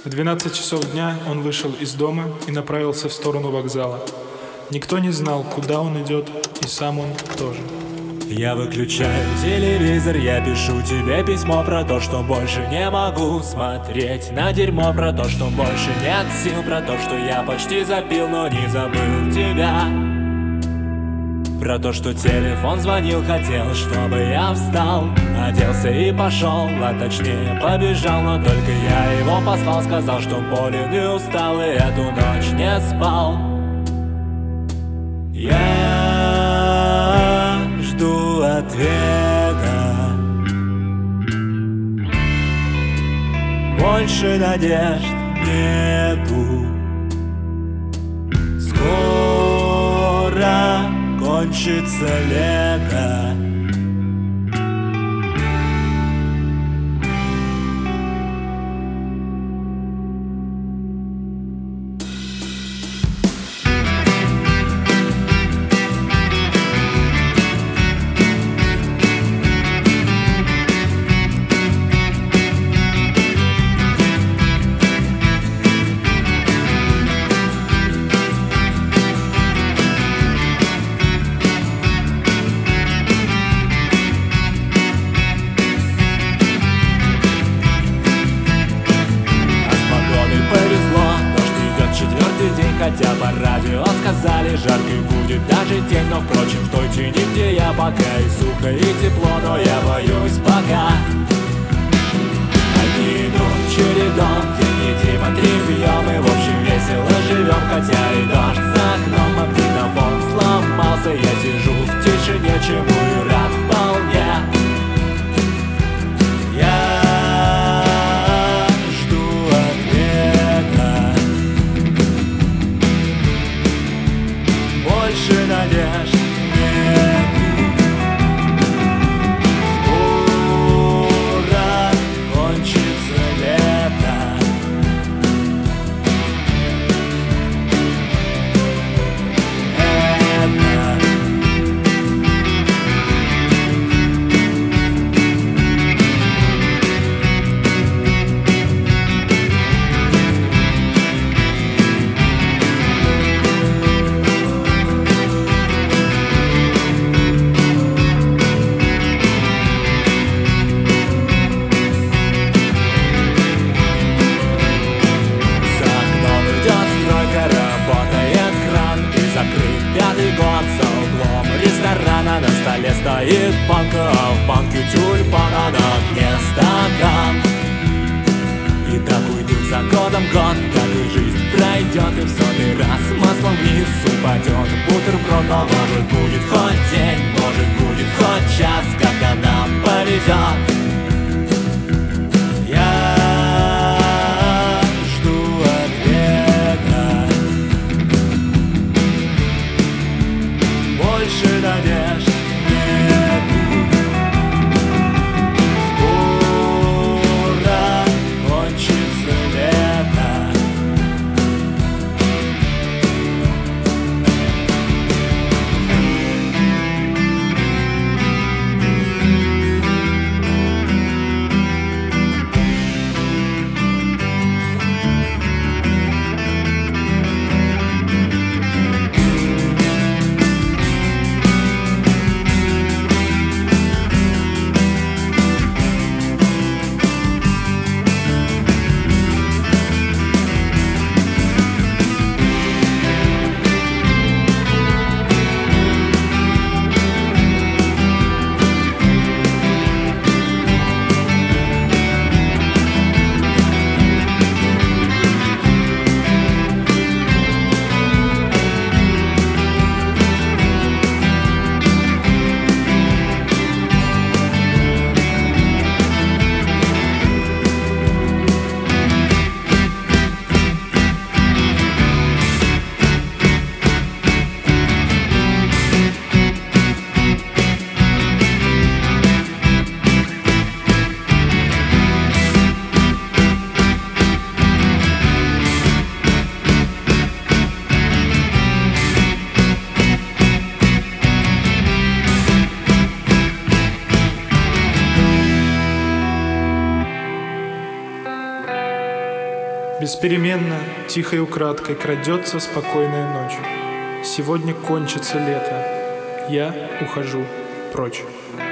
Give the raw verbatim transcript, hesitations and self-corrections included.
В двенадцать часов дня он вышел из дома и направился в сторону вокзала. Никто не знал, куда он идет, и сам он тоже. Я выключаю телевизор, я пишу тебе письмо про то, что больше не могу смотреть на дерьмо, про то, что больше нет сил, про то, что я почти забил, но не забыл тебя, про то, что телефон звонил, хотел, чтобы я встал, оделся и пошел, а точнее побежал, но только я его послал, сказал, что болен и устал, и эту ночь не спал. Я жду ответа, больше надежд нету. Скоро кончится лето. Хотя по радио сказали, жаркий будет даже день, но впрочем в той тени, где я пока и сухо, и тепло, но я боюсь пока. Одни идут чередом, день едим, три пьем, и в общем весело живем, хотя и дождь за окном, магнитофон сломался, я сижу в тишине, чему и рад вполне. Я больше надежд нету. Скоро кончится лето. Пятый год за углом ресторана, на столе стоит банка, а в банке тюльпан, а на дне стакан. И так уйдут за годом год, как и жизнь пройдет, и в сотый раз маслом вниз упадет бутерброд. Но может будет хоть день, может будет хоть час, когда нам повезет. Я жду ответа. Больше надежд нету. Скоро кончится лето. Беспеременно, тихой украдкой крадется спокойная ночь. Сегодня кончится лето, я ухожу прочь.